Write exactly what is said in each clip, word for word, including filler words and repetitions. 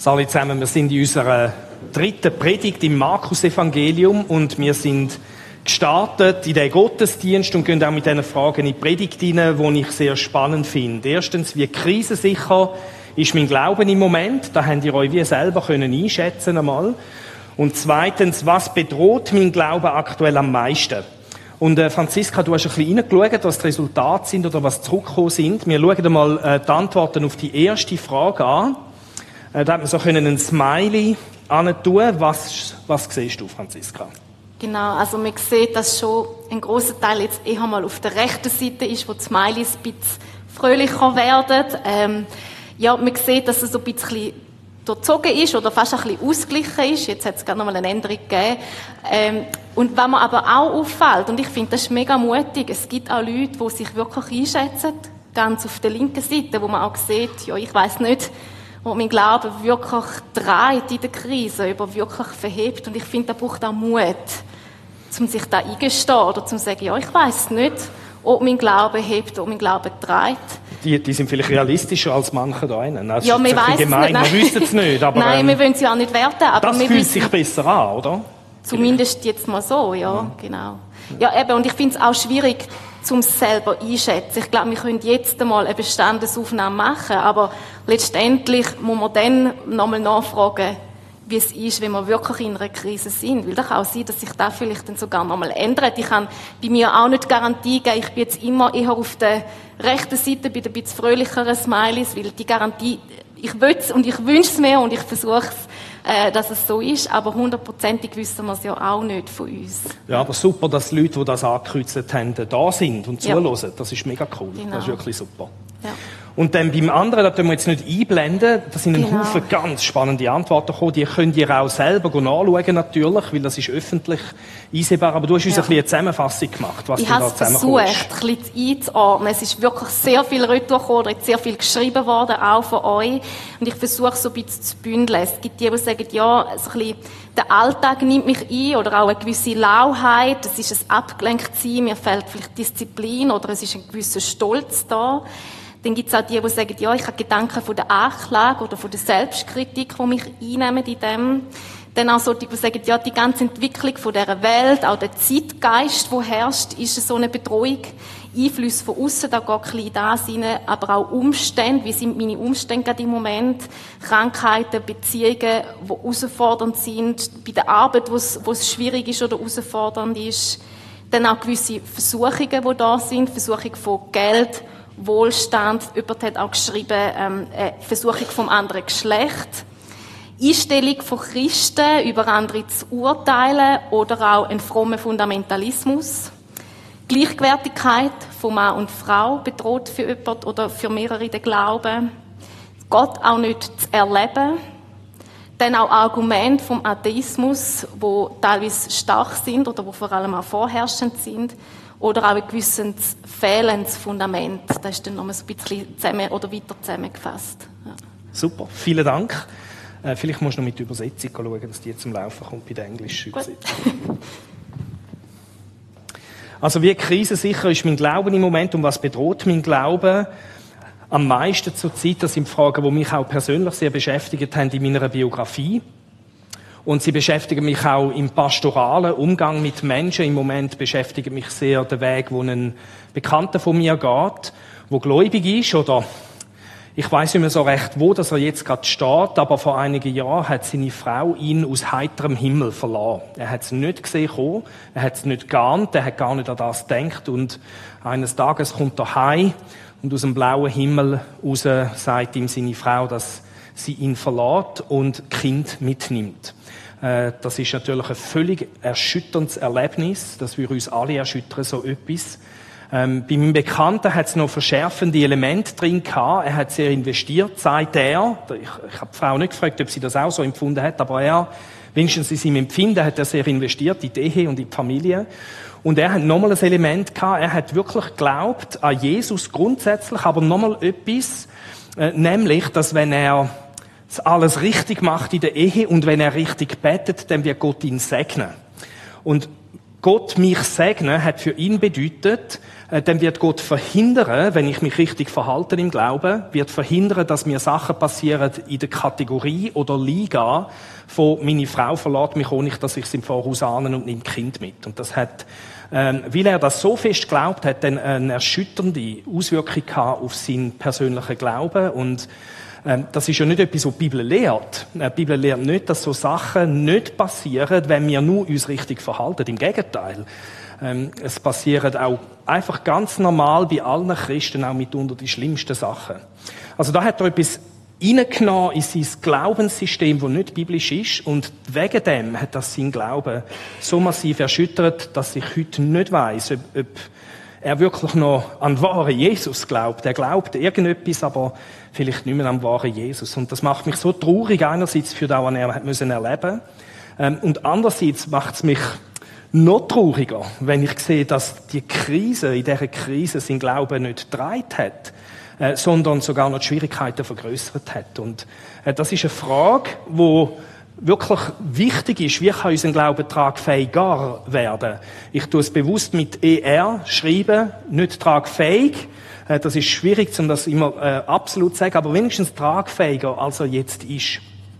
Hallo zusammen, wir sind in unserer dritten Predigt im Markus-Evangelium und wir sind gestartet in den Gottesdienst und gehen auch mit diesen Fragen in die Predigt hinein, die ich sehr spannend finde. Erstens, wie krisensicher ist mein Glauben im Moment? Da habt ihr euch wie selber können einschätzen einmal. Und zweitens, was bedroht mein Glauben aktuell am meisten? Und äh, Franziska, du hast ein bisschen reingeschaut, was die Resultate sind oder was zurückgekommen sind. Wir schauen einmal äh, die Antworten auf die erste Frage an. Äh, da hat man so können ein Smiley antun. Was, was siehst du, Franziska? Genau, also man sieht, dass schon ein grosser Teil jetzt eher mal auf der rechten Seite ist, wo die Smileys ein bisschen fröhlicher werden. Ähm, ja, man sieht, dass es so ein bisschen durchzogen ist oder fast ein bisschen ausgeglichen ist. Jetzt hat es gerade noch mal eine Änderung gegeben. Ähm, und was mir aber auch auffällt, und ich finde, das ist mega mutig, es gibt auch Leute, die sich wirklich einschätzen, ganz auf der linken Seite, wo man auch sieht, ja, ich weiss nicht, wo mein Glaube wirklich trägt in der Krise, über wirklich verhebt. Und ich finde, da braucht auch Mut, um sich da eingestehen oder zum sagen, ja, ich weiss nicht, ob mein Glaube hebt, ob mein Glaube trägt. Die, die sind vielleicht realistischer als manche da einen. Also ja, wir weiss gemein, es nicht. Wir wissen es nicht. Aber, nein, ähm, wir wollen sie auch nicht werten. Aber das wir fühlt wissen, sich besser an, oder? Zumindest jetzt mal so, ja, ja. Genau. Ja, eben, und ich finde es auch schwierig, zum selber einschätzen. Ich glaube, wir können jetzt einmal eine Bestandesaufnahme machen, aber letztendlich muss man dann nochmal nachfragen, wie es ist, wenn wir wirklich in einer Krise sind. Weil das kann auch sein, dass sich das vielleicht dann sogar nochmal ändert. Ich kann bei mir auch nicht Garantie geben, ich bin jetzt immer eher auf der rechten Seite, bei den ein bisschen fröhlicheren Smileys, weil die Garantie, ich will es und ich wünsche es mir und ich versuche es, äh, dass es so ist, aber hundertprozentig wissen wir es ja auch nicht von uns. Ja, aber super, dass die Leute, die das angekreuzt haben, da sind und ja. zuhören. Das ist mega cool. Genau. Das ist wirklich super. Ja. Und dann beim anderen, das können wir jetzt nicht einblenden, da sind ein genau. Haufen ganz spannende Antworten gekommen, die könnt ihr auch selber nachschauen natürlich, weil das ist öffentlich einsehbar, aber du hast uns ja. ein bisschen eine Zusammenfassung gemacht, was ich da zusammengekommen ist. Ich habe versucht, ein bisschen einzuordnen. Es ist wirklich sehr viel Retour gekommen, sehr viel geschrieben worden, auch von euch. Und ich versuche so ein bisschen zu bündeln. Es gibt die, die sagen, ja, so ein bisschen, der Alltag nimmt mich ein oder auch eine gewisse Lauheit, es ist ein Abgelenktsein, mir fehlt vielleicht Disziplin oder es ist ein gewisser Stolz da. Dann gibt es auch die, die sagen, ja, ich habe Gedanken von der Anklage oder von der Selbstkritik, die mich einnehmen in dem. Dann auch so die, die sagen, ja, die ganze Entwicklung von dieser Welt, auch der Zeitgeist, der herrscht, ist so eine Bedrohung. Einflüsse von außen, da geht ein bisschen das rein, aber auch Umstände, wie sind meine Umstände gerade im Moment, Krankheiten, Beziehungen, die herausfordernd sind, bei der Arbeit, wo es, wo es schwierig ist oder herausfordernd ist. Dann auch gewisse Versuchungen, die da sind, Versuchung von Geld, Wohlstand, jemand hat auch geschrieben, ähm, eine Versuchung vom anderen Geschlecht, Einstellung von Christen, über andere zu urteilen oder auch ein frommer Fundamentalismus, Gleichwertigkeit von Mann und Frau bedroht für jemand oder für mehrere den Glauben, Gott auch nicht zu erleben, dann auch Argumente vom Atheismus, die teilweise stark sind oder die vor allem auch vorherrschend sind, oder auch ein gewisses fehlendes Fundament. Das ist dann noch mal so ein bisschen zusammen oder weiter zusammengefasst. Ja. Super, vielen Dank. Äh, vielleicht musst du noch mit der Übersetzung schauen, dass die zum Laufen kommt bei der englischen Übersetzung. Also wie krisensicher ist mein Glauben im Moment und was bedroht mein Glauben am meisten zur Zeit? Das sind Fragen, die mich auch persönlich sehr beschäftigt haben in meiner Biografie. Und sie beschäftigen mich auch im pastoralen Umgang mit Menschen. Im Moment beschäftigt mich sehr der Weg, wo ein Bekannter von mir geht, wo gläubig ist, oder ich weiss nicht mehr so recht, wo dass er jetzt gerade steht, aber vor einigen Jahren hat seine Frau ihn aus heiterem Himmel verlassen. Er hat es nicht gesehen kommen, er hat es nicht geahnt, er hat gar nicht an das gedacht und eines Tages kommt er heim und aus dem blauen Himmel raus sagt ihm seine Frau, dass sie ihn verlässt und Kind mitnimmt. Das ist natürlich ein völlig erschütterndes Erlebnis, das würde uns alle erschüttern, so etwas. Ähm, bei meinem Bekannten hat es noch verschärfende Elemente drin gehabt. Er hat sehr investiert, sagt er. Ich, ich habe die Frau nicht gefragt, ob sie das auch so empfunden hat, aber er, wenigstens in seinem Empfinden, hat er sehr investiert in die Ehe und in die Familie. Und er hat nochmal ein Element gehabt. Er hat wirklich geglaubt an Jesus grundsätzlich, aber nochmal etwas, äh, nämlich, dass wenn er alles richtig macht in der Ehe und wenn er richtig betet, dann wird Gott ihn segnen. Und Gott mich segnen hat für ihn bedeutet, äh, dann wird Gott verhindern, wenn ich mich richtig verhalte im Glauben, wird verhindern, dass mir Sachen passieren in der Kategorie oder Liga von meine Frau verlässt mich, ohne dass ich es im Voraus ahne und nimmt Kind mit. Und das hat, ähm, weil er das so fest glaubt hat, dann eine erschütternde Auswirkung gehabt auf seinen persönlichen Glauben. Und ähm, das ist ja nicht etwas, was die Bibel lehrt. Die Bibel lehrt nicht, dass so Sachen nicht passieren, wenn wir nur uns richtig verhalten. Im Gegenteil. Ähm, es passieren auch einfach ganz normal bei allen Christen auch mitunter die schlimmsten Sachen. Also da hat er etwas reingenommen in sein Glaubenssystem, das nicht biblisch ist. Und wegen dem hat das sein Glauben so massiv erschüttert, dass ich heute nicht weiss, ob, ob er wirklich noch an den wahren Jesus glaubt. Er glaubt irgendetwas, aber vielleicht nicht mehr an den wahren Jesus. Und das macht mich so traurig, einerseits für das, was er hat müssen erleben ähm, und andererseits macht es mich noch trauriger, wenn ich sehe, dass die Krise, in dieser Krise sein Glauben nicht getragen hat, äh, sondern sogar noch die Schwierigkeiten vergrößert hat. Und äh, das ist eine Frage, die wirklich wichtig ist. Wie kann unser Glaube tragfähiger werden? Ich tue es bewusst mit E R schreiben, nicht tragfähig. Äh, das ist schwierig, um das immer äh, absolut zu sagen, aber wenigstens tragfähiger, als er jetzt ist.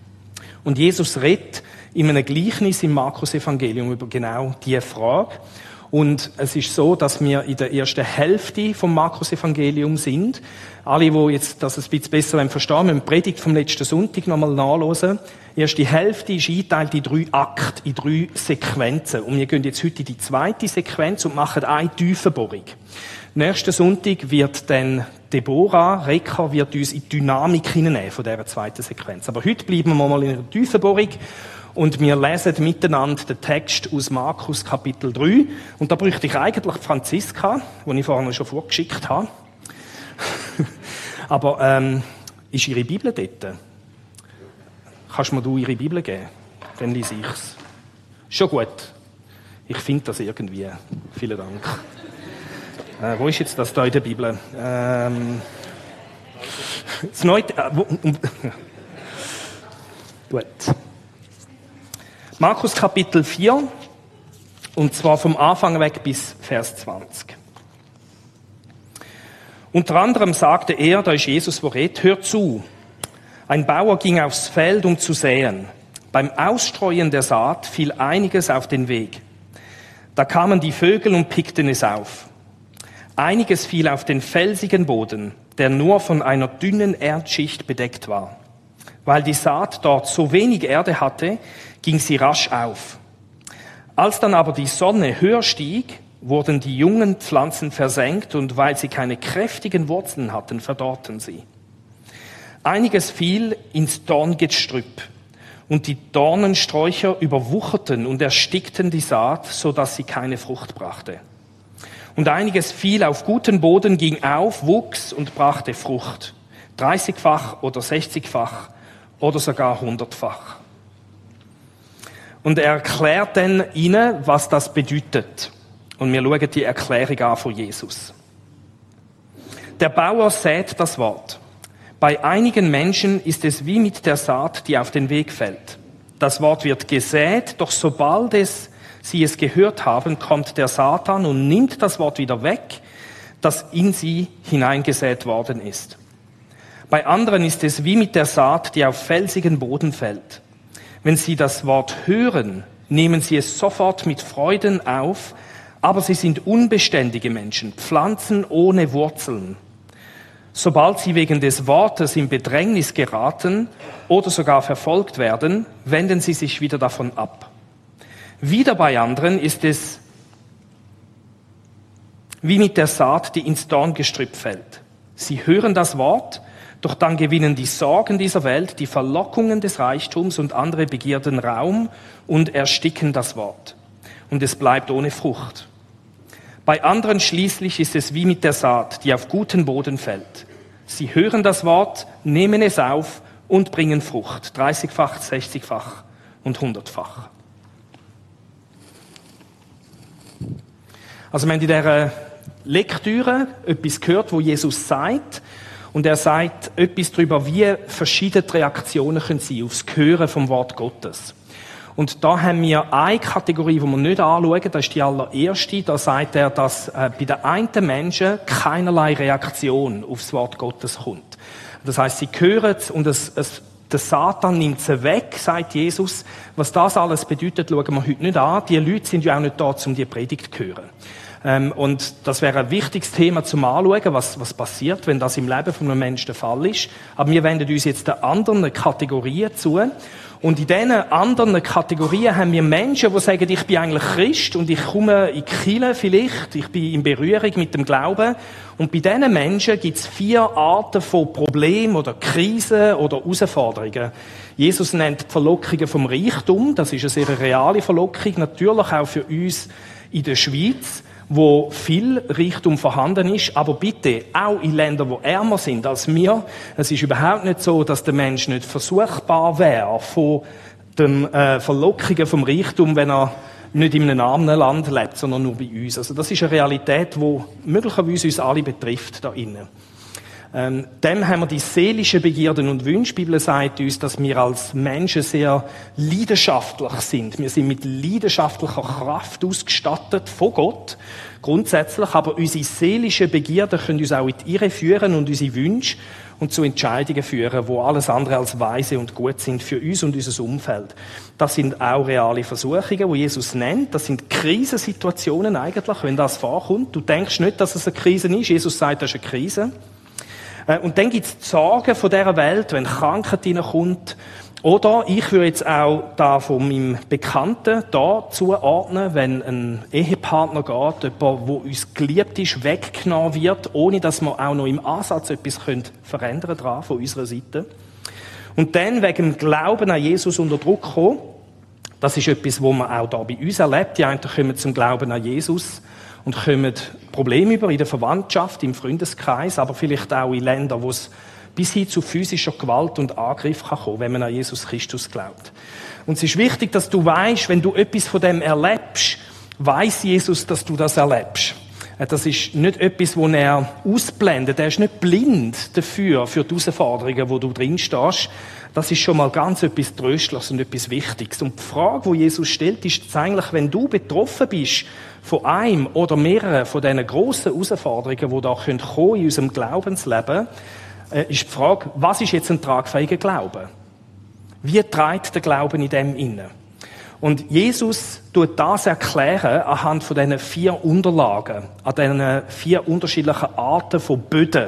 Und Jesus redet in einem Gleichnis im Markus-Evangelium über genau diese Frage. Und es ist so, dass wir in der ersten Hälfte vom Markus-Evangelium sind. Alle, die jetzt das ein bisschen besser verstehen, müssen die Predigt vom letzten Sonntag nochmal nachhören. Die erste Hälfte ist eingeteilt in drei Akte, in drei Sequenzen. Und wir gehen jetzt heute in die zweite Sequenz und machen eine Tiefenbohrung. Nächsten Sonntag wird dann Deborah Recker wird uns in die Dynamik hineinnehmen von dieser zweiten Sequenz. Aber heute bleiben wir mal in einer Tiefenbohrung. Und wir lesen miteinander den Text aus Markus Kapitel drei. Und da bräuchte ich eigentlich Franziska, die ich vorhin schon vorgeschickt habe. Aber ähm, ist ihre Bibel dort? Kannst du mir du ihre Bibel geben? Dann lese ich es. Schon gut. Ich finde das irgendwie. Vielen Dank. Äh, wo ist jetzt das da in der Bibel? Ähm, das Neue... Äh, wo, um, gut. Markus Kapitel vier, und zwar vom Anfang weg bis Vers zwanzig. Unter anderem sagte er, da ist Jesus, wo redet, hört zu. Ein Bauer ging aufs Feld, um zu säen. Beim Ausstreuen der Saat fiel einiges auf den Weg. Da kamen die Vögel und pickten es auf. Einiges fiel auf den felsigen Boden, der nur von einer dünnen Erdschicht bedeckt war. Weil die Saat dort so wenig Erde hatte, ging sie rasch auf. Als dann aber die Sonne höher stieg, wurden die jungen Pflanzen versenkt und weil sie keine kräftigen Wurzeln hatten, verdorrten sie. Einiges fiel ins Dorngestrüpp und die Dornensträucher überwucherten und erstickten die Saat, so dass sie keine Frucht brachte. Und einiges fiel auf guten Boden, ging auf, wuchs und brachte Frucht, dreißigfach oder sechzigfach oder sogar hundertfach. Und er erklärt dann ihnen, was das bedeutet. Und wir schauen die Erklärung an von Jesus. Der Bauer sät das Wort. Bei einigen Menschen ist es wie mit der Saat, die auf den Weg fällt. Das Wort wird gesät, doch sobald es, sie es gehört haben, kommt der Satan und nimmt das Wort wieder weg, das in sie hineingesät worden ist. Bei anderen ist es wie mit der Saat, die auf felsigen Boden fällt. Wenn sie das Wort hören, nehmen sie es sofort mit Freuden auf, aber sie sind unbeständige Menschen, Pflanzen ohne Wurzeln. Sobald sie wegen des Wortes in Bedrängnis geraten oder sogar verfolgt werden, wenden sie sich wieder davon ab. Wieder bei anderen ist es wie mit der Saat, die ins Dorngestrüpp fällt. Sie hören das Wort, doch dann gewinnen die Sorgen dieser Welt, die Verlockungen des Reichtums und andere Begierden Raum und ersticken das Wort. Und es bleibt ohne Frucht. Bei anderen schließlich ist es wie mit der Saat, die auf guten Boden fällt. Sie hören das Wort, nehmen es auf und bringen Frucht. dreißigfach, sechzigfach und hundertfach. Also wir haben in dieser Lektüre etwas gehört, wo Jesus sagt, und er sagt etwas darüber, wie verschiedene Reaktionen können sein auf das Hören vom Wort Gottes. Und da haben wir eine Kategorie, die wir nicht anschauen, das ist die allererste. Da sagt er, dass äh, bei den einen Menschen keinerlei Reaktion auf das Wort Gottes kommt. Das heisst, sie hören es und es, es, der Satan nimmt sie weg, sagt Jesus. Was das alles bedeutet, schauen wir heute nicht an. Die Leute sind ja auch nicht da, um die Predigt zu hören. Ähm, und das wäre ein wichtiges Thema zum Anschauen, was, was passiert, wenn das im Leben von einem Menschen der Fall ist. Aber wir wenden uns jetzt den anderen Kategorien zu. Und in diesen anderen Kategorien haben wir Menschen, die sagen, ich bin eigentlich Christ und ich komme in die Kirche vielleicht, ich bin in Berührung mit dem Glauben. Und bei diesen Menschen gibt es vier Arten von Problemen oder Krisen oder Herausforderungen. Jesus nennt die Verlockungen vom Reichtum, das ist eine sehr reale Verlockung, natürlich auch für uns in der Schweiz, wo viel Reichtum vorhanden ist, aber bitte auch in Ländern, wo ärmer sind als wir. Es ist überhaupt nicht so, dass der Mensch nicht versuchbar wäre von den äh, Verlockungen vom Reichtum, wenn er nicht in einem armen Land lebt, sondern nur bei uns. Also das ist eine Realität, die möglicherweise uns alle betrifft da innen. Ähm, dem haben wir die seelischen Begierden und Wünsche. Die Bibel sagt uns, dass wir als Menschen sehr leidenschaftlich sind. Wir sind mit leidenschaftlicher Kraft ausgestattet von Gott, grundsätzlich. Aber unsere seelischen Begierden können uns auch in die Irre führen und unsere Wünsche und zu Entscheidungen führen, wo alles andere als weise und gut sind für uns und unser Umfeld. Das sind auch reale Versuchungen, die Jesus nennt. Das sind Krisensituationen eigentlich, wenn das vorkommt. Du denkst nicht, dass es eine Krise ist. Jesus sagt, das ist eine Krise. Und dann gibt es die Sorgen von dieser Welt, wenn Krankheit hineinkommt. Oder ich würde jetzt auch da von meinem Bekannten da zuordnen, wenn ein Ehepartner geht, jemand, der uns geliebt ist, weggenommen wird, ohne dass wir auch noch im Ansatz etwas verändern können von unserer Seite. Und dann wegen dem Glauben an Jesus unter Druck kommen. Das ist etwas, was man auch da bei uns erlebt. Die einen kommen zum Glauben an Jesus und kommen Probleme über in der Verwandtschaft, im Freundeskreis, aber vielleicht auch in Ländern, wo es bis hin zu physischer Gewalt und Angriff kann kommen, wenn man an Jesus Christus glaubt. Und es ist wichtig, dass du weißt, wenn du etwas von dem erlebst, weiss Jesus, dass du das erlebst. Das ist nicht etwas, wo er ausblendet. Er ist nicht blind dafür, für die Herausforderungen, wo du drin stehst. Das ist schon mal ganz etwas Tröstliches und etwas Wichtiges. Und die Frage, die Jesus stellt, ist jetzt eigentlich, wenn du betroffen bist von einem oder mehreren von diesen grossen Herausforderungen, die da kommen können in unserem Glaubensleben, ist die Frage, was ist jetzt ein tragfähiger Glaube? Wie trägt der Glauben in dem inne? Und Jesus tut das erklären anhand von diesen vier Unterlagen, an diesen vier unterschiedlichen Arten von Böden.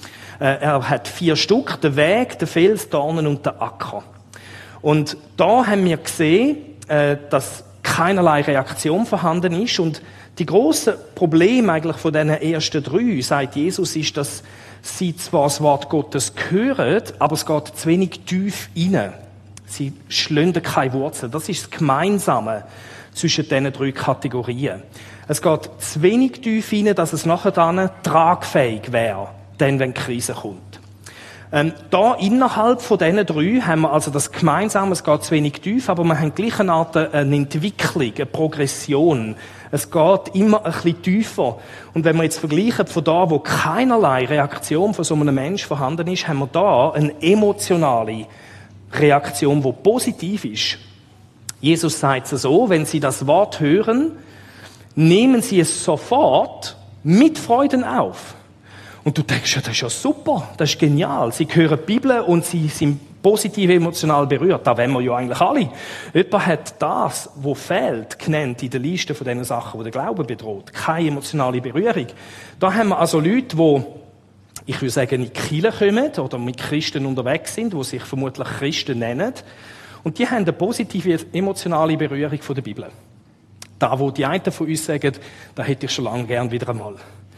Er hat vier Stück, den Weg, den Fels, Dornen und den Acker. Und da haben wir gesehen, dass keinerlei Reaktion vorhanden ist. Und die grossen Probleme eigentlich von diesen ersten drei, sagt Jesus, ist, dass sie zwar das Wort Gottes hören, aber es geht zu wenig tief rein. Sie schlönden keine Wurzeln. Das ist das Gemeinsame zwischen diesen drei Kategorien. Es geht zu wenig tief rein, dass es nachher dann tragfähig wäre, dann, wenn die Krise kommt. Ähm, da innerhalb von diesen drei haben wir also das Gemeinsame, es geht zu wenig tief, aber wir haben gleich eine Art eine Entwicklung, eine Progression. Es geht immer ein bisschen tiefer. Und wenn wir jetzt vergleichen von da, wo keinerlei Reaktion von so einem Menschen vorhanden ist, haben wir da eine emotionale Reaktion, die positiv ist. Jesus sagt es so, wenn Sie das Wort hören, nehmen Sie es sofort mit Freuden auf. Und du denkst, ja, das ist ja super, das ist genial. Sie hören die Bibel und sie sind positiv emotional berührt. Da wollen wir ja eigentlich alle. Jemand hat das, was fehlt, genannt in der Liste von den Sachen, die der Glaube bedroht. Keine emotionale Berührung. Da haben wir also Leute, die, ich würde sagen, in die Kirche kommen oder mit Christen unterwegs sind, die sich vermutlich Christen nennen. Und die haben eine positive emotionale Berührung von der Bibel. Da, wo die einen von uns sagen, da hätte ich schon lange gern wieder einmal.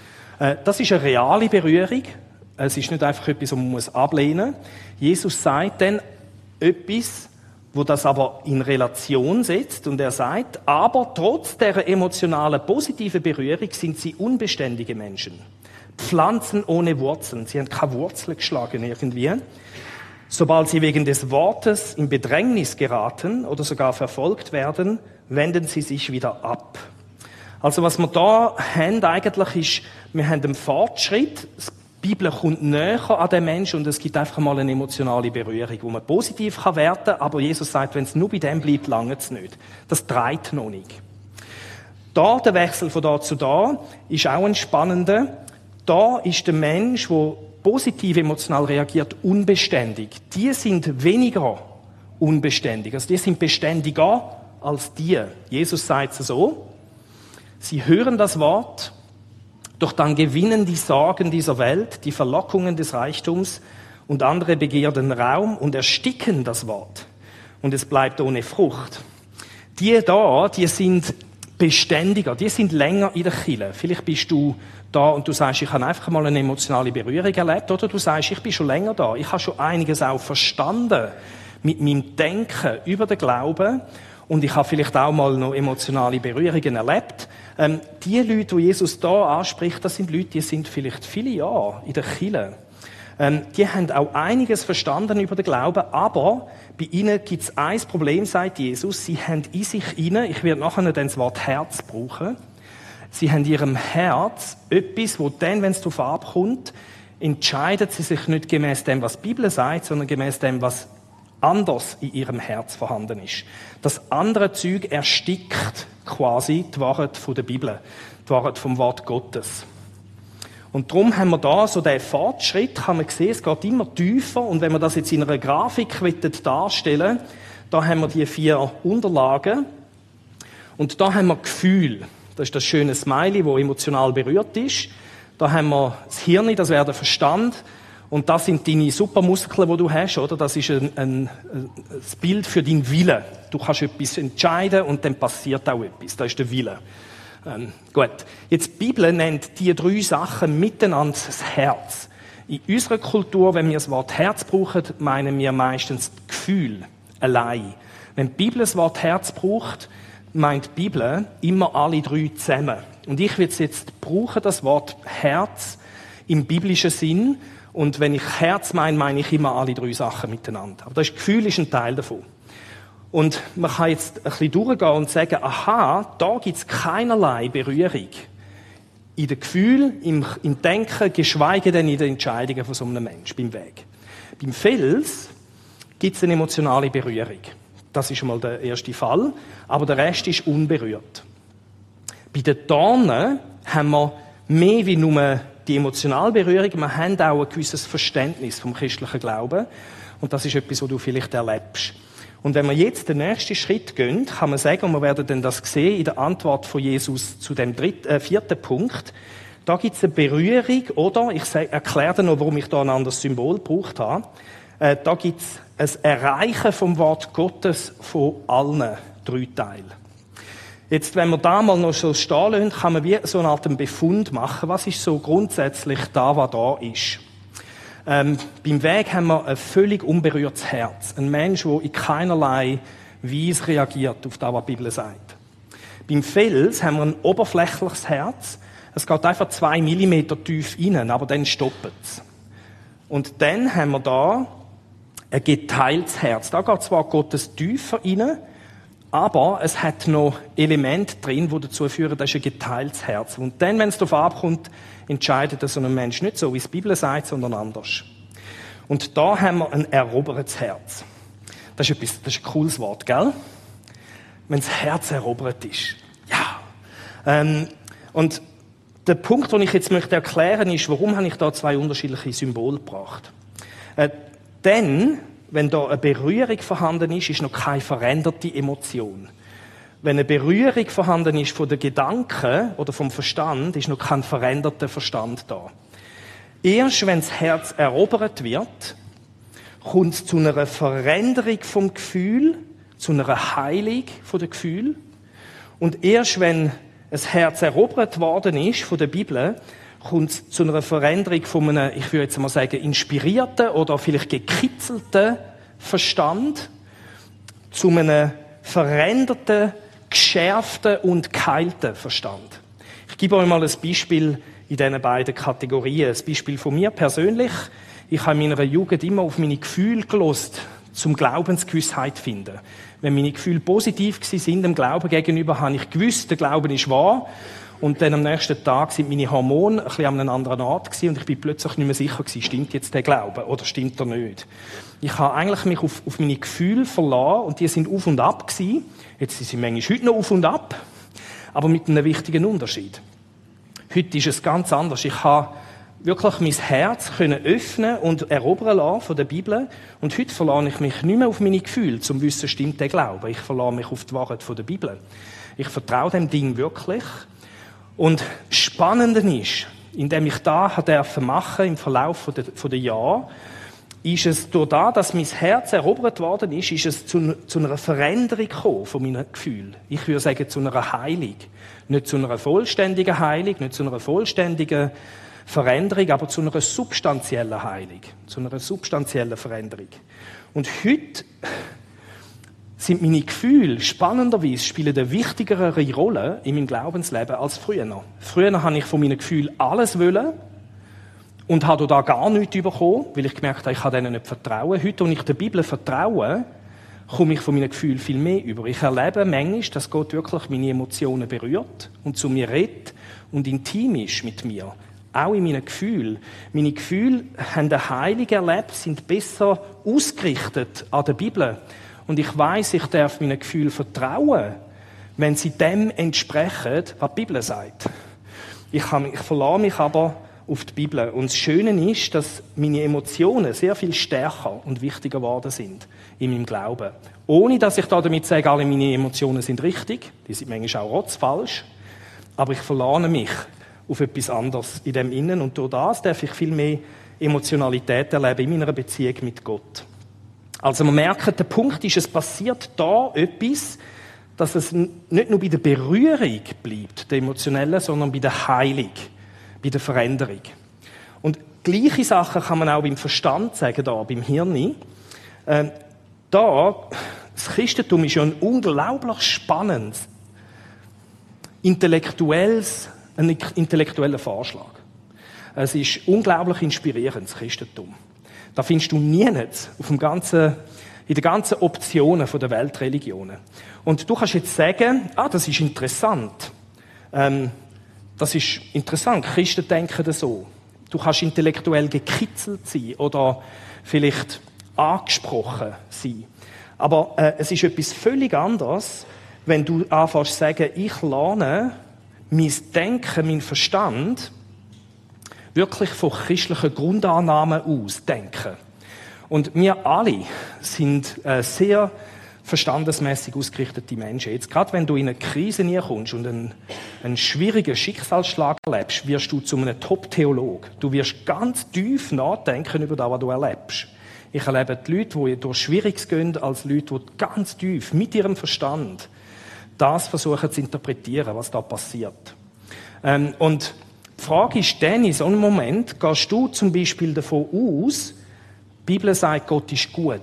Das ist eine reale Berührung. Es ist nicht einfach etwas, was man ablehnen muss. Jesus sagt dann etwas, wo das aber in Relation setzt. Und er sagt, aber trotz der emotionalen, positiven Berührung sind sie unbeständige Menschen. Pflanzen ohne Wurzeln. Sie haben keine Wurzeln geschlagen irgendwie. Sobald sie wegen des Wortes in Bedrängnis geraten oder sogar verfolgt werden, wenden sie sich wieder ab. Also was wir da haben eigentlich ist, wir haben einen Fortschritt. Die Bibel kommt näher an den Menschen und es gibt einfach mal eine emotionale Berührung, die man positiv kann werten kann, aber Jesus sagt, wenn es nur bei dem bleibt, lange es nicht. Das trägt noch nicht. Da, der Wechsel von da zu da, ist auch ein spannender. Da ist der Mensch, der positiv emotional reagiert, unbeständig. Die sind weniger unbeständig. Also die sind beständiger als die. Jesus sagt es so. Sie hören das Wort, doch dann gewinnen die Sorgen dieser Welt, die Verlockungen des Reichtums und andere Begierden Raum und ersticken das Wort. Und es bleibt ohne Frucht. Die da, die sind beständiger, die sind länger in der Kirche. Vielleicht bist du da und du sagst, ich habe einfach mal eine emotionale Berührung erlebt, oder du sagst, ich bin schon länger da, ich habe schon einiges auch verstanden mit meinem Denken über den Glauben und ich habe vielleicht auch mal noch emotionale Berührungen erlebt. Ähm, die Leute, die Jesus da anspricht, das sind Leute, die sind vielleicht viele Jahre in der Kirche. Ähm, die haben auch einiges verstanden über den Glauben, aber bei ihnen gibt es ein Problem, sagt Jesus. Sie haben in sich hinein, ich werde nachher dann das Wort Herz brauchen, sie haben in ihrem Herz etwas, wo dann, wenn es darauf abkommt, entscheidet sie sich nicht gemäß dem, was die Bibel sagt, sondern gemäß dem, was anders in ihrem Herz vorhanden ist. Das andere Zeug erstickt quasi die Wahrheit von der Bibel, die Wahrheit vom Wort Gottes. Und darum haben wir da so den Fortschritt, kann man sehen, es geht immer tiefer. Und wenn wir das jetzt in einer Grafik darstellen, da haben wir die vier Unterlagen. Und da haben wir Gefühl. Das ist das schöne Smiley, das emotional berührt ist. Da haben wir das Hirn, das wäre der Verstand. Und das sind deine Supermuskeln, die du hast, oder? Das ist ein, ein, ein Bild für deinen Willen. Du kannst etwas entscheiden und dann passiert auch etwas. Das ist der Wille. Ähm, gut. Jetzt, die Bibel nennt die drei Sachen miteinander das Herz. In unserer Kultur, wenn wir das Wort Herz brauchen, meinen wir meistens Gefühl allein. Wenn die Bibel das Wort Herz braucht, meint die Bibel immer alle drei zusammen. Und ich will jetzt brauchen, das Wort Herz im biblischen Sinn. Und wenn ich Herz meine, meine ich immer alle drei Sachen miteinander. Aber das Gefühl ist ein Teil davon. Und man kann jetzt ein bisschen durchgehen und sagen, aha, da gibt es keinerlei Berührung. In den Gefühlen, im, im Denken, geschweige denn in den Entscheidungen von so einem Menschen beim Weg. Beim Fels gibt es eine emotionale Berührung. Das ist schon mal der erste Fall. Aber der Rest ist unberührt. Bei den Dornen haben wir mehr wie nur die emotionale Berührung. Wir haben auch ein gewisses Verständnis vom christlichen Glauben. Und das ist etwas, was du vielleicht erlebst. Und wenn wir jetzt den nächsten Schritt gehen, kann man sagen, und wir werden dann das sehen in der Antwort von Jesus zu dem dritten, äh, vierten Punkt, da gibt es eine Berührung, oder? Ich erkläre dir noch, warum ich da ein anderes Symbol gebraucht habe. Äh, da gibt es ein Erreichen vom Wort Gottes von allen drei Teilen. Jetzt, wenn wir da mal noch so stehen lassen, kann man wie so eine Art Befund machen. Was ist so grundsätzlich da, was da ist? Ähm, beim Weg haben wir ein völlig unberührtes Herz. Ein Mensch, der in keinerlei Weise reagiert auf das, was die Bibel sagt. Beim Fels haben wir ein oberflächliches Herz. Es geht einfach zwei Millimeter tief rein, aber dann stoppt es. Und dann haben wir da ein geteiltes Herz. Da geht zwar Gottes tiefer rein, aber es hat noch Elemente drin, die dazu führen, dass es ein geteiltes Herz. Und dann, wenn es darauf abkommt, entscheidet so ein Mensch nicht so, wie es die Bibel sagt, sondern anders. Und da haben wir ein erobertes Herz. Das ist, etwas, das ist ein cooles Wort, gell? Wenn das Herz erobert ist. Ja. Ähm, und der Punkt, den ich jetzt möchte erklären, ist, warum habe ich da zwei unterschiedliche Symbole gebracht. Äh, denn wenn da eine Berührung vorhanden ist, ist noch keine veränderte Emotion. Wenn eine Berührung vorhanden ist von den Gedanken oder vom Verstand, ist noch kein veränderter Verstand da. Erst wenn das Herz erobert wird, kommt es zu einer Veränderung vom Gefühl, zu einer Heilung von dem Gefühl. Und erst wenn das Herz erobert worden ist von der Bibel, kommt es zu einer Veränderung von einem, ich würde jetzt mal sagen, inspirierten oder vielleicht gekitzelten Verstand zu einem veränderten, geschärften und geheilten Verstand. Ich gebe euch mal ein Beispiel in diesen beiden Kategorien. Ein Beispiel von mir persönlich. Ich habe in meiner Jugend immer auf meine Gefühle gehört, zum Glaubensgewissheit zu finden. Wenn meine Gefühle positiv waren, dem Glauben gegenüber, habe ich gewusst, der Glaube ist wahr. Und dann am nächsten Tag sind meine Hormone ein bisschen an einem anderen Ort gewesen und ich bin plötzlich nicht mehr sicher gewesen, stimmt jetzt der Glaube oder stimmt er nicht. Ich habe eigentlich mich auf, auf meine Gefühle verlassen und die sind auf und ab gewesen. Jetzt sind sie manchmal heute noch auf und ab, aber mit einem wichtigen Unterschied. Heute ist es ganz anders. Ich habe wirklich mein Herz können öffnen und erobern lassen von der Bibel. Und heute verlasse ich mich nicht mehr auf meine Gefühle, zum Wissen, stimmt der Glaube. Ich verlasse mich auf die Wahrheit von der Bibel. Ich vertraue dem Ding wirklich. Und das Spannende ist, indem ich da machen machen im Verlauf der, der Jahre, ist es durch das, dass mein Herz erobert worden ist, ist es zu, zu einer Veränderung gekommen von meinen Gefühlen. Ich würde sagen, zu einer Heilung. Nicht zu einer vollständigen Heilung, nicht zu einer vollständigen Veränderung, aber zu einer substanziellen Heilung, zu einer substanziellen Veränderung. Und heute sind meine Gefühle, spannenderweise, spielen eine wichtigere Rolle in meinem Glaubensleben als früher. Früher habe ich von meinen Gefühlen alles wollen und habe da gar nichts bekommen, weil ich gemerkt habe, ich kann denen nicht vertrauen. Heute, wenn ich der Bibel vertraue, komme ich von meinen Gefühlen viel mehr über. Ich erlebe manchmal, dass Gott wirklich meine Emotionen berührt und zu mir redet und intim ist mit mir. Auch in meinen Gefühlen. Meine Gefühle haben eine Heilung erlebt, sind besser ausgerichtet an der Bibel. Und ich weiss, ich darf meinen Gefühlen vertrauen, wenn sie dem entsprechen, was die Bibel sagt. Ich, kann, ich verlasse mich aber auf die Bibel. Und das Schöne ist, dass meine Emotionen sehr viel stärker und wichtiger geworden sind in meinem Glauben. Ohne, dass ich da damit sage, alle meine Emotionen sind richtig. Die sind manchmal auch rotzfalsch. Aber ich verlasse mich auf etwas anderes in dem Innen. Und durch das darf ich viel mehr Emotionalität erleben in meiner Beziehung mit Gott. Also man merkt, der Punkt ist, es passiert da etwas, dass es nicht nur bei der Berührung bleibt, der emotionellen, sondern bei der Heilung, bei der Veränderung. Und gleiche Sachen kann man auch beim Verstand sagen, da, beim Hirn. Ähm, da, das Christentum ist ja ein unglaublich spannendes, intellektuelles, ein intellektueller Vorschlag. Es ist unglaublich inspirierend, das Christentum. Da findest du nirgends auf dem ganzen, in den ganzen Optionen der Weltreligionen. Und du kannst jetzt sagen, ah, das ist interessant. Ähm, das ist interessant. Christen denken das so. Du kannst intellektuell gekitzelt sein oder vielleicht angesprochen sein. Aber äh, es ist etwas völlig anderes, wenn du anfängst zu sagen, ich lerne mein Denken, mein Verstand wirklich von christlichen Grundannahmen aus denken. Und wir alle sind äh, sehr verstandesmäßig ausgerichtete Menschen. Jetzt gerade wenn du in eine Krise kommst und einen, einen schwierigen Schicksalsschlag erlebst, wirst du zu einem Top-Theolog. Du wirst ganz tief nachdenken über das, was du erlebst. Ich erlebe die Leute, die durch Schwieriges gehen, als Leute, die ganz tief mit ihrem Verstand das versuchen zu interpretieren, was da passiert. Ähm, und die Frage ist dann, in so einem Moment, gehst du zum Beispiel davon aus, die Bibel sagt, Gott ist gut.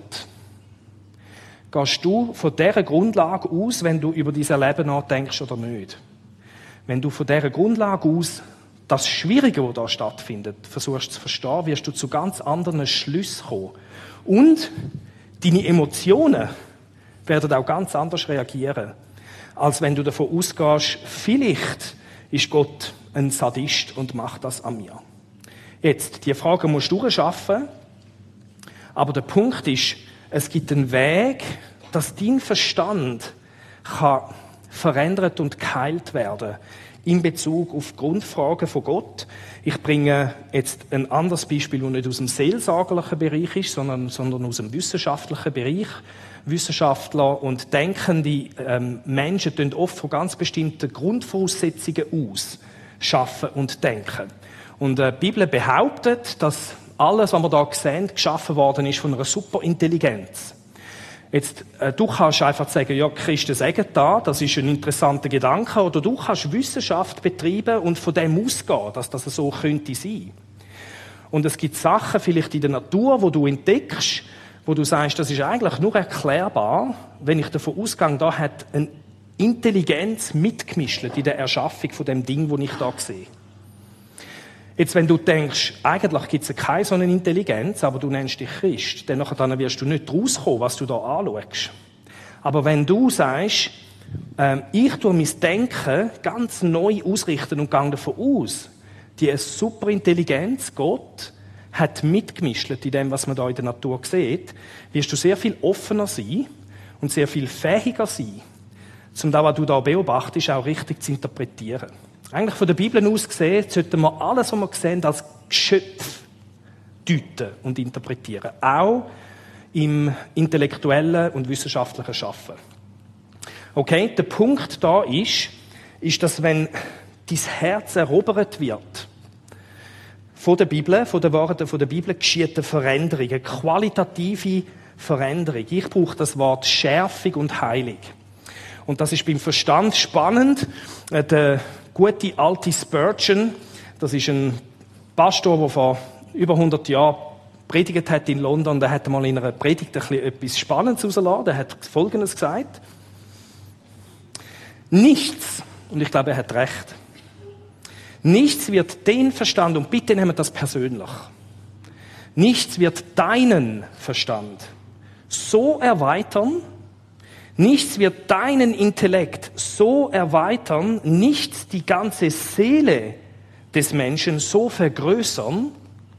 Gehst du von dieser Grundlage aus, wenn du über dein Leben nachdenkst oder nicht? Wenn du von dieser Grundlage aus das Schwierige, was da stattfindet, versuchst zu verstehen, wirst du zu ganz anderen Schlüssen kommen. Und deine Emotionen werden auch ganz anders reagieren, als wenn du davon ausgehst, vielleicht ist Gott ein Sadist und macht das an mir. Jetzt, die Frage musst du schaffen, aber der Punkt ist, es gibt einen Weg, dass dein Verstand kann verändert und geheilt werden in Bezug auf Grundfragen von Gott. Ich bringe jetzt ein anderes Beispiel, das nicht aus dem seelsorgerlichen Bereich ist, sondern, sondern aus dem wissenschaftlichen Bereich. Wissenschaftler und denkende ähm, Menschen tun oft von ganz bestimmten Grundvoraussetzungen aus schaffen und denken. Und äh, die Bibel behauptet, dass alles, was wir da sehen, geschaffen worden ist von einer Superintelligenz. Jetzt, äh, du kannst einfach sagen, ja, Christen sagen da, das ist ein interessanter Gedanke, oder du kannst Wissenschaft betreiben und von dem ausgehen, dass das so könnte sein. Und es gibt Sachen vielleicht in der Natur, wo du entdeckst, wo du sagst, das ist eigentlich nur erklärbar, wenn ich davon ausgehe, da hat eine Intelligenz mitgemischt in der Erschaffung von dem Ding, das ich da sehe. Jetzt, wenn du denkst, eigentlich gibt es keine so eine Intelligenz, aber du nennst dich Christ, dann wirst du nicht rauskommen, was du da anschaust. Aber wenn du sagst, Ähm, ich tue mein Denken ganz neu ausrichten und gehe davon aus, die Superintelligenz, Gott, hat mitgemischt in dem, was man da in der Natur sieht, wirst du sehr viel offener sein und sehr viel fähiger sein, um das, was du da beobachtest, auch richtig zu interpretieren. Eigentlich von der Bibel aus gesehen, sollten wir alles, was wir sehen, als Geschöpf deuten und interpretieren. Auch im intellektuellen und wissenschaftlichen Schaffen. Okay, der Punkt da ist, ist, dass wenn dein Herz erobert wird, von der Bibel, von den Worten von der Bibel, geschieht eine Veränderung, eine qualitative Veränderung. Ich brauche das Wort Schärfung und Heilung. Und das ist beim Verstand spannend. Der gute alte Spurgeon, das ist ein Pastor, der vor über hundert Jahren predigt hat in London. Der hat mal in einer Predigt ein bisschen etwas Spannendes rausgelassen. Der hat Folgendes gesagt. Nichts, und ich glaube, er hat recht, nichts wird den Verstand, und bitte nehmt das persönlich, nichts wird deinen Verstand so erweitern, nichts wird deinen Intellekt so erweitern, nichts die ganze Seele des Menschen so vergrößern,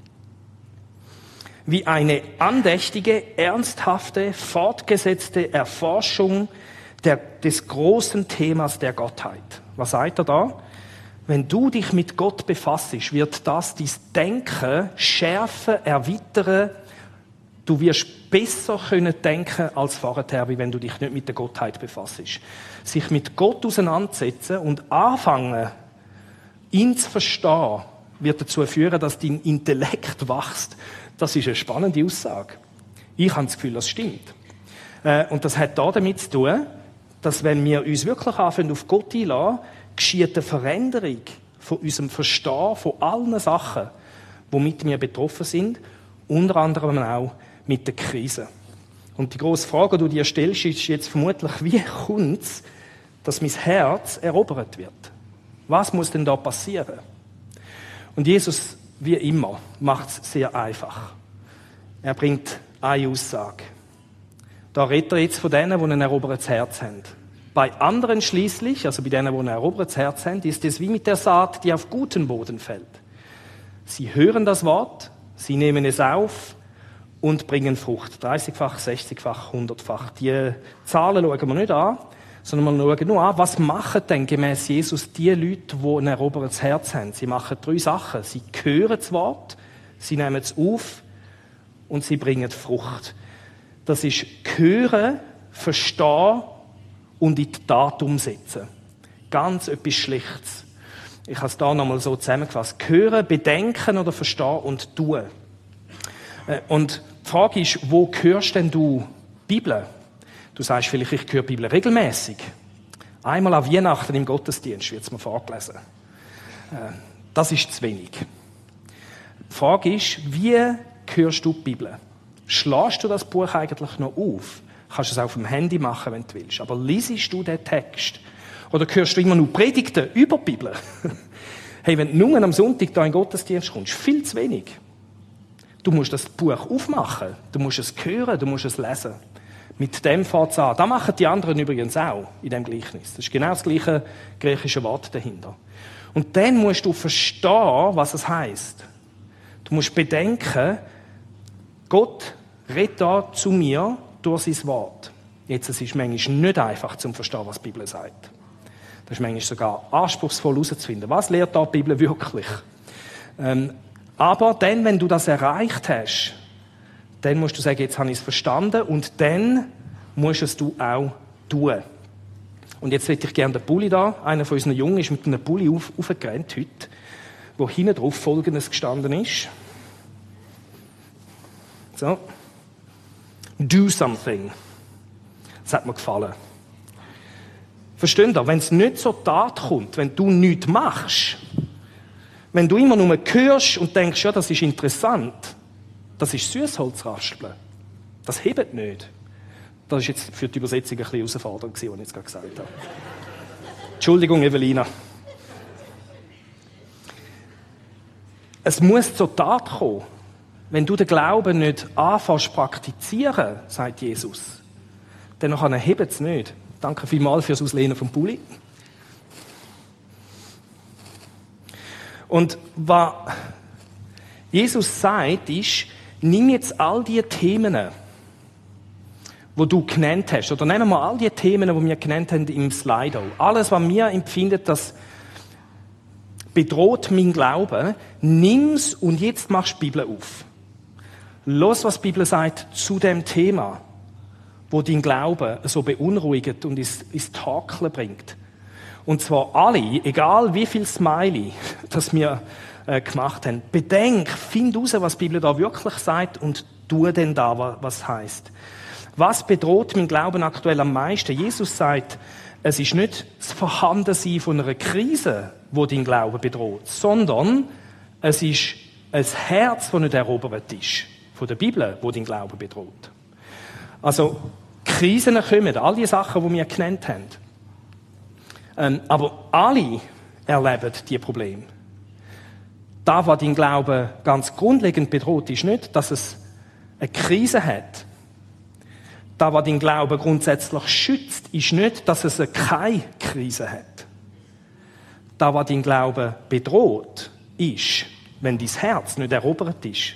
wie eine andächtige, ernsthafte, fortgesetzte Erforschung der, des großen Themas der Gottheit. Was sagt er da? Wenn du dich mit Gott befasst, wird das dein Denken schärfen, erweitern. Du wirst besser können denken als vorher, wie wenn du dich nicht mit der Gottheit befasst. Sich mit Gott auseinandersetzen und anfangen, ihn zu verstehen, wird dazu führen, dass dein Intellekt wächst. Das ist eine spannende Aussage. Ich habe das Gefühl, das stimmt. Und das hat damit zu tun, dass wenn wir uns wirklich anfangen, auf Gott einlassen, geschieht eine Veränderung von unserem Verstehen von allen Sachen, womit wir betroffen sind, unter anderem auch mit der Krise. Und die grosse Frage, die du dir stellst, ist jetzt vermutlich, wie kommt es, dass mein Herz erobert wird? Was muss denn da passieren? Und Jesus, wie immer, macht es sehr einfach. Er bringt eine Aussage. Da redet er jetzt von denen, die ein erobertes Herz haben. Bei anderen schließlich, also bei denen, die ein erobertes Herz haben, ist es wie mit der Saat, die auf guten Boden fällt. Sie hören das Wort, sie nehmen es auf und bringen Frucht. dreißigfach, sechzigfach, hundertfach. Die Zahlen schauen wir nicht an, sondern wir schauen nur an, was machen denn gemäss Jesus die Leute, die ein erobertes Herz haben. Sie machen drei Sachen. Sie hören das Wort, sie nehmen es auf und sie bringen Frucht. Das ist hören, verstehen und in die Tat umsetzen. Ganz etwas Schlichtes. Ich habe es da nochmal so zusammengefasst. Hören, bedenken oder verstehen und tun. Und die Frage ist, wo hörst denn du Bibel? Du sagst vielleicht, ich höre Bibel regelmäßig. Einmal an Weihnachten im Gottesdienst wird es mir vorgelesen. Das ist zu wenig. Die Frage ist, wie hörst du die Bibel? Schlägst du das Buch eigentlich noch auf? Kannst du es auf dem Handy machen, wenn du willst. Aber liest du den Text? Oder hörst du immer nur Predigten über die Bibel? Hey, wenn du nur am Sonntag da in den Gottesdienst kommst, viel zu wenig. Du musst das Buch aufmachen. Du musst es hören, du musst es lesen. Mit dem fängt es an. Das machen die anderen übrigens auch in dem Gleichnis. Das ist genau das gleiche griechische Wort dahinter. Und dann musst du verstehen, was es heisst. Du musst bedenken, Gott redet da zu mir durch sein Wort. Jetzt, es ist manchmal nicht einfach zu verstehen, was die Bibel sagt. Das ist manchmal sogar anspruchsvoll herauszufinden. Was lehrt da die Bibel wirklich? Ähm, aber dann, wenn du das erreicht hast, dann musst du sagen, jetzt habe ich es verstanden und dann musst es du auch tun. Und jetzt hätte ich gerne den Pulli da. Einer von unseren Jungen ist mit einem Pulli auf, aufgerannt heute, wo hinten drauf Folgendes gestanden ist. So. Do something. Das hat mir gefallen. Versteht ihr? Wenn es nicht zur Tat kommt, wenn du nichts machst, wenn du immer nur hörst und denkst, ja, das ist interessant, das ist Süßholzraspeln. Das hebt nicht. Das ist jetzt für die Übersetzung ein bisschen herausfordernd gewesen, was ich jetzt gerade gesagt habe. Entschuldigung, Evelina. Es muss zur Tat kommen. Wenn du den Glauben nicht anfängst zu praktizieren, sagt Jesus, dann hebt es nicht. Danke vielmals fürs Auslehnen vom Pulli. Und was Jesus sagt, ist, nimm jetzt all die Themen, die du genannt hast, oder nehmen wir all die Themen, die wir genannt haben im Slido. Alles, was wir empfinden, das bedroht mein Glauben, nimm's und jetzt machst du die Bibel auf. Los, was die Bibel sagt zu dem Thema, wo dein Glaube so beunruhigt und ins, ins Takeln bringt. Und zwar alle, egal wie viel Smiley das wir äh, gemacht haben. Bedenk, find raus, was die Bibel da wirklich sagt und tu denn da, was heißt. Was bedroht mein Glauben aktuell am meisten? Jesus sagt, es ist nicht das Vorhandensein von einer Krise, wo dein Glaube bedroht, sondern es ist ein Herz, das nicht erobert ist, von der Bibel, wo dein Glaube bedroht. Also, Krisen kommen, all die Sachen, die wir genannt haben. Ähm, aber alle erleben diese Probleme. Da, was dein Glaube ganz grundlegend bedroht, ist nicht, dass es eine Krise hat. Da, was dein Glaube grundsätzlich schützt, ist nicht, dass es keine Krise hat. Da, was dein Glaube bedroht, ist, wenn dein Herz nicht erobert ist.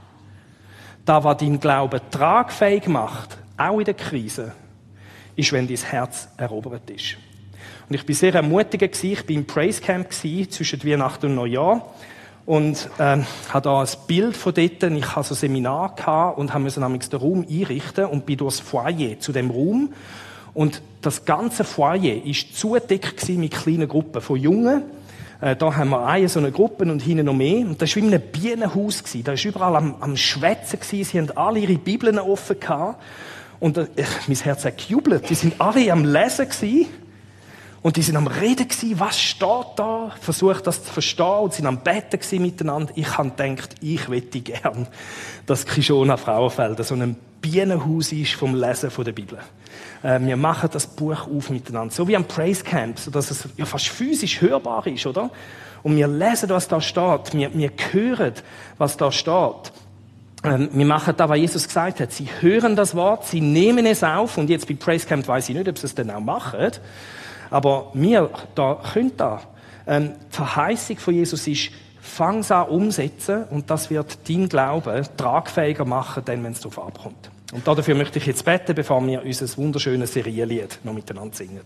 Da, was dein Glaube tragfähig macht, auch in der Krise, ist, wenn dein Herz erobert ist. Und ich war sehr ermutigend. Ich war im Praise Camp zwischen Weihnachten und Neujahr. Und ähm, hatte da ein Bild von dort. Ich hatte so ein Seminar gehabt und musste nämlich den Raum einrichten und bin durchs Foyer zu dem Raum. Und das ganze Foyer war zugedeckt mit kleinen Gruppen von Jungen. Äh, da haben wir eine so eine Gruppe und hinten noch mehr. Und das war wie in einem Bienenhaus. Da war überall am, am Schwätzen. Sie hatten alle ihre Bibeln offen gehabt. Und äh, mein Herz hat gejubelt. Die sind alle am Lesen gewesen. Und die sind am Reden gewesen, was steht da? Versucht das zu verstehen und sind am Beten gewesen miteinander. Ich habe gedacht, ich möchte gern, dass Kishona Frauenfelder so ein Bienenhaus ist vom Lesen von der Bibel. Äh, wir machen das Buch auf miteinander. So wie am Praise Camp, sodass es ja fast physisch hörbar ist, oder? Und wir lesen, was da steht. Wir, wir hören, was da steht. Ähm, wir machen da, was Jesus gesagt hat. Sie hören das Wort, sie nehmen es auf. Und jetzt bei Praise Camp weiss ich nicht, ob sie es dann auch machen. Aber wir da können da. Ähm, die Verheißung von Jesus ist, fang es an umsetzen und das wird dein Glauben tragfähiger machen, dann, wenn es darauf abkommt. Und dafür möchte ich jetzt beten, bevor wir unser wunderschönes Serienlied noch miteinander singen.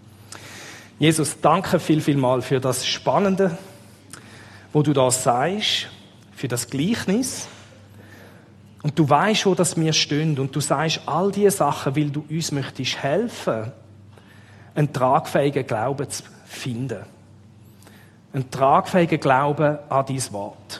Jesus, danke viel, viel mal für das Spannende, wo du da sagst, für das Gleichnis. Und du weißt, wo das wir stehen und du sagst all diese Sachen, weil du uns möchtest helfen, einen tragfähigen Glauben zu finden. Einen tragfähigen Glauben an dein Wort.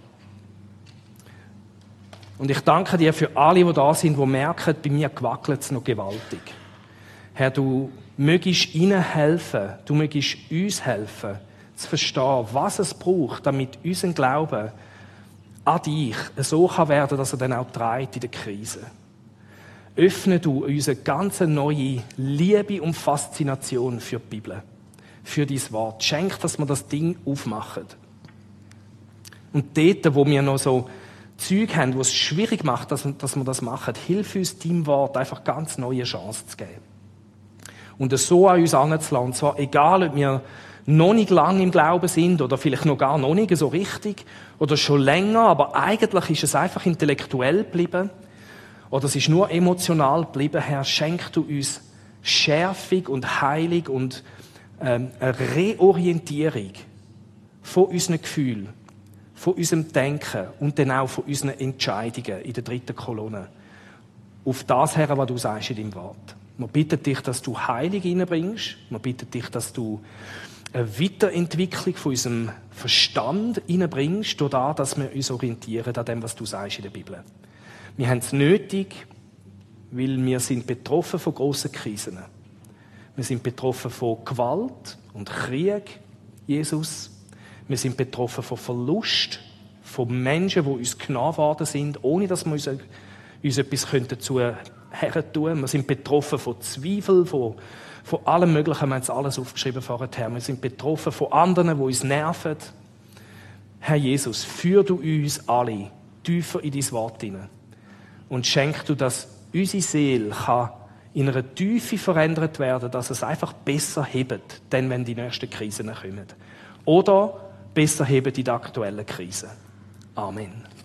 Und ich danke dir für alle, die da sind, die merken, bei mir gewackelt es noch gewaltig. Herr, du mögest ihnen helfen, du mögest uns helfen, zu verstehen, was es braucht, damit unser Glaube an dich so kann werden, dass er dann auch trägt in der Krise. Öffne du uns eine ganz neue Liebe und Faszination für die Bibel, für dein Wort. Schenk, dass wir das Ding aufmachen. Und dort, wo wir noch so Zeug haben, wo es schwierig macht, dass, dass wir das machen, hilf uns, deinem Wort einfach ganz neue Chancen zu geben. Und es so an uns heranzulassen. Und zwar egal, ob wir noch nicht lange im Glauben sind oder vielleicht noch gar noch nicht so richtig oder schon länger, aber eigentlich ist es einfach intellektuell geblieben. Oder es ist nur emotional geblieben. Herr, schenk du uns Schärfung und Heilung und ähm, eine Reorientierung von unseren Gefühlen, von unserem Denken und dann auch von unseren Entscheidungen in der dritten Kolonne. Auf das, Herr, was du sagst in deinem Wort. Wir bitten dich, dass du Heilung hineinbringst. Wir bitten dich, dass du eine Weiterentwicklung von unserem Verstand hineinbringst, durch das, dass wir uns orientieren an dem, was du sagst in der Bibel. Wir haben es nötig, weil wir sind betroffen von grossen Krisen. Wir sind betroffen von Gewalt und Krieg, Jesus. Wir sind betroffen von Verlust, von Menschen, die uns genommen worden sind, ohne dass wir uns, uns etwas dazu hertun können. Wir sind betroffen von Zweifel, von, von allem Möglichen. Wir haben es alles aufgeschrieben vorher. Wir sind betroffen von anderen, die uns nerven. Herr Jesus, führ du uns alle tiefer in dein Wort hinein. Und schenk du, dass unsere Seele kann in einer Tiefe verändert werden, dass es einfach besser hebt, denn wenn die nächsten Krisen kommen. Oder besser hebt in der aktuellen Krise. Amen.